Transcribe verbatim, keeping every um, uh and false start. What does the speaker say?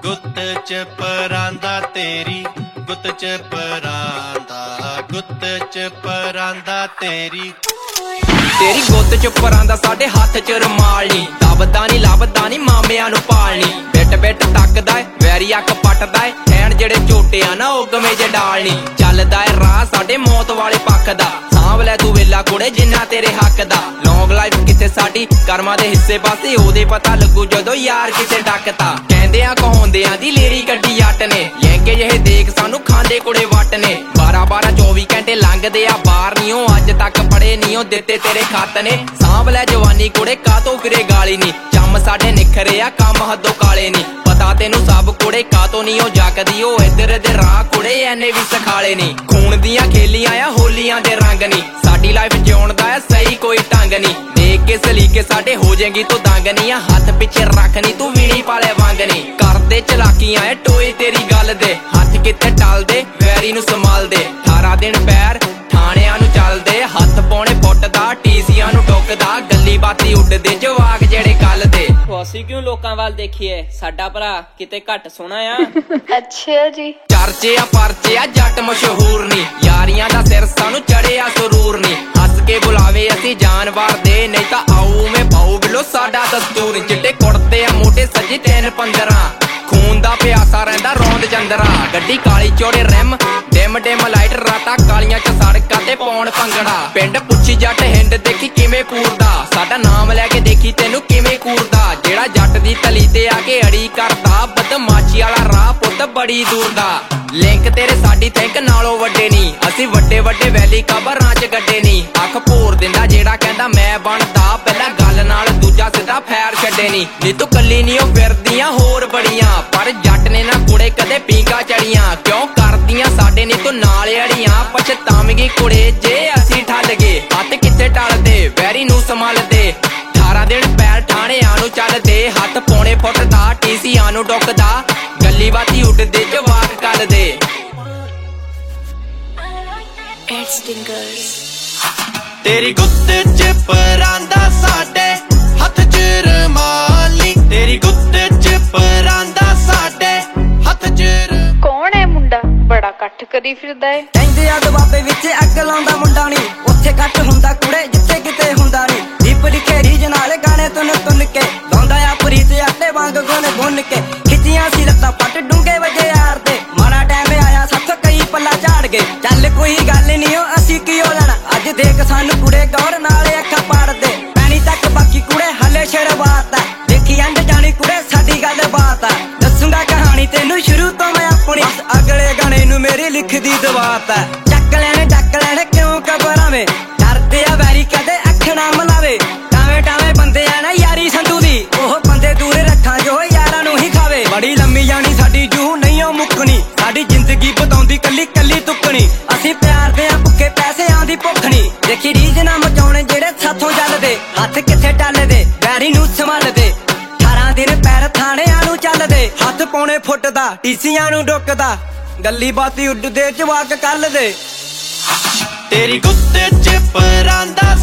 गुत्त च परांदा तेरी गुत्त च परांदा गुत्त च परांदा तेरी तेरी गुत्त च परांदा साडे हाथ च रुमाल नी दबदा नी लभदा नी मामियां नू पालनी बिट बिट तकदा ऐ वैरी अख पटदा ऐ हैन जेड़े झोटे आ ना ओ गमे जे डालनी चलदा ऐ राह साडे मौत वाले पक्ख दा सांभ लै तू वेला कुड़े जिन्ना तेरे हक दा लॉन्ग लाइफ किथे साडी कर्मा दे हिस्से पासे ओदे पता लगू जदों यार किसे डकता कहंदे आ कहाउंदियां दी लेरी कड्डी जट ने लहंगे जहे देख सानू खांदे कुड़े वट ने बारह बारह चौबी घंटे लंघदे आ बाहर नी ओ अज तक पड़े नी ओ दित्ते तेरे खत ने सांभ लै जवानी कुड़े कातों फिरे गाली नी चम साडे निखरे आ कम हदों काले नी पता तेनू सब कुड़े कातों नी ओ जगदी ओ इधर दे राह कुड़े एने भी सखाले नी खून दियां खेलियां आ होलियां दे रंग नी साडी लाइफ जिउण दा ऐ सही कोई ढंग नी देख के सलीके साडे हो जाएगी तू दंग नी आ हथ पिछे रख नी तू वीणी पाले वांग नी करदे चलाकियां ऐ टोए तेरी गल दे हथ किथे टल दे वैरी नू संभाल दे अठारह दिन पैर थाणियां नू चलदे हथ पौणे फुੱਟ दा टीसियां नू टोकदा गल्ली बाती उड्डदे जवाक जेड़े कल दे ਅਸੀਂ ਕਿਉਂ ਲੋਕਾਂ ਵੱਲ ਦੇਖੀਏ ਸਾਡਾ ਭਰਾ ਕਿਤੇ ਘੱਟ ਸੋਹਣਾ ਆ ਅੱਛਾ ਜੀ ਚਰਚੇ ਆ ਪਰਚੇ ਆ ਜੱਟ ਮਸ਼ਹੂਰ ਨੀ ਯਾਰੀਆਂ ਦਾ ਸਿਰ ਸਾਨੂੰ ਚੜਿਆ ਸਰੂਰ ਨੀ ਹੱਸ ਕੇ ਬੁਲਾਵੇ ਅਸੀਂ ਜਾਨਵਰ ਦੇ ਨਹੀਂ ਤਾਂ ਆਉ ਮੈਂ ਪਾਉ ਬਿਲੋ ਸਾਡਾ ਦਸਤੂਰ ਚਿੱਟੇ ਕੁੜਤੇ ਆ ਮੋਢੇ ਸੱਜੇ ਤਿੰਨ ਪੰਦਰਾਂ खून दा प्यासा रहिंदा रौंद चंदरा गड्डी काली चौड़े रिम डिम डिम लाइट राता कालियां च सड़कां ते पौण भंगड़ा पिंड पुच्छी जट हिंड देखी किवें कूरदा साडा नाम लैके देखी तैनू किवें कूरदा जेड़ा जट दी तली ते आके अड़ी करदा बदमाशी वाला राह पुੱਤ बड़ी दूर दा लिंक तेरे साडी थिंक नालों वड्डे नी असीं वड्डे वड्डे वैली कबरां च गड्डे नी अख भोर दिंदा जेड़ा कहंदा मैं बनदा पहला गल नाल दूजा सिद्धा फैर छड्डे नी नी तू कल्ली नी ओ फिरदियां होर बड़ियां पर जट ने ना कुड़े कदे पींगा चढ़ियां क्यों करदियां साडे नी तू नाल अड़ियां पछतावगी कुड़े जे असीं ठल गए हथ किथे टलदे वैरी नू संभालदे अठारह दिन पैर ठाणियां नू चलदे हथ पौणे फुੱਟ दा टीसियां नू डुकदा गल्ली बाती उड्डदे जवाक कलदे तेरी गुत्त च परांदा साडे हथ च रुमाल नी तेरी गुत्त च परांदा साडे हथ च ਕੌਣ ਹੈ ਮੁੰਡਾ ਬੜਾ ਇਕੱਠ ਕਰੀ ਫਿਰਦਾ ਏ ਕਹਿੰਦੇ ਆ ਦਬਾਬੇ ਵਿੱਚ ਅੱਗ ਲਾਉਂਦਾ ਮੁੰਡਾ ਨੀ ਉੱਥੇ ਕੱਟ ਹੁੰਦਾ ਕੁੜੇ ਜਿੱਥੇ ਕਿਤੇ ਹੁੰਦਾ ਨੀ ਦੀਪ ਲਿਖੇ ਰੀਜ ਨਾਲ ਗਾਣੇ ਤੁਨ ਤੁਨ ਕੇ ਗਾਉਂਦਾ ਆ ਪ੍ਰੀਤ ਆਟੇ ਵਾਂਗ ਗੁਣ ਗੁਣ ਕੇ ਖਿੱਚੀਆਂ ਸੀ ਲੱਤਾਂ ਪੱਟ ਡੂੰਗੇ ਵਜੇ ਯਾਰ ਤੇ ਮਾੜਾ ਟਾਈਮ ਆਇਆ ਸੱਤ ਕਈ ਪੱਲਾ ਝਾੜ ਗਏ ਚੱਲ ਕੋਈ ਗੱਲ ਨੀ ਓ ਅਸੀਂ ਕਿਉਂ ਲੈਣਾ ਅੱਜ ਦੇਖ ਸਾਨੂੰ ਕੁੜੇ ਗੌਰ ਨਾਲ ਅੱਖਾਂ ਪਾੜਦੇ ਪੈਣੀ ਤੱਕ ਬਾਕੀ ਕੁੜੇ ਹਲੇ ਸ਼ਰਬਾਤ ਆ ਦੇਖੀ ਅੰਡ ਜਾਣੀ ਕੁੜੇ ਸਾਡੀ ਗੱਲ ਬਾਤ ਆ ਦੱਸੂਗਾ ਕਹਾਣੀ ਤੈਨੂੰ ਸ਼ੁਰੂ ਤੋਂ ਮੈਂ ਆਪਣੀ ਅਗਲੇ ਗਾਣੇ ਨੂੰ ਮੇਰੀ ਲਿਖਦੀ ਦਵਾਤ ਆ ਚੱਕ ਲੈਣ ਡੱਕ ਲੈਣ ਕਿਉਂ ਘਬਰਾਵੇਂ ਡਰਦੇ ਆ ਵੈਰੀ ਕਦੇ ਅੱਖ ਨਾ ਮਲਾਵੇ ਟਾਵੇਂ ਟਾਵੇਂ ਬੰਦੇ ਆ ਨਾ ਯਾਰੀ ਸੰਧੂ ਦੀ ਉਹ ਬੰਦੇ ਦੂਰ ਰੱਖਾਂ ਜੋ ਯਾਰਾਂ ਨੂੰ ਹੀ ਖਾਵੇ ਬੜੀ ਲੰਮੀ ਜਾਣੀ ਸਾਡੀ ਜੂ ਨਹੀਂ ਓ ਮੁੱਕਣੀ ਸਾਡੀ ਜ਼ਿੰਦਗੀ ਬਤਾਉਂਦੀ ਕੱਲੀ ਕੱਲੀ ਤੁੱਕਣੀ ਅਸੀਂ ਪਿਆਰ ਦੇ ਆ ਭੁੱਖੇ ਪੈਸਿਆਂ ਦੀ ਭੁੱਖ ਨੀ ਦੇਖੀ ਰੀਝ ਨਾ ਮਚਾਉਣੇ ਜਿਹੜੇ ਸਾਥੋਂ ਚੱਲਦੇ ਹੱਥ ਕਿੱਥੇ ਟੱਲਦੇ ਵੈਰੀ ਨੂੰ ਸੰਭਾਲਦੇ ਅਠਾਰਾਂ ਦਿਨ ਪੈਰ ਥਾਣਿਆਂ ਨੂੰ ਚੱਲਦੇ ਹੱਥ ਪੌਣੇ ਫੁੱਟ ਦਾ ਟੀਸੀਆਂ ਨੂੰ ਡੁੱਕਦਾ गली बाती उड्डदे जवाक कल दे तेरी गुत्त च परांदा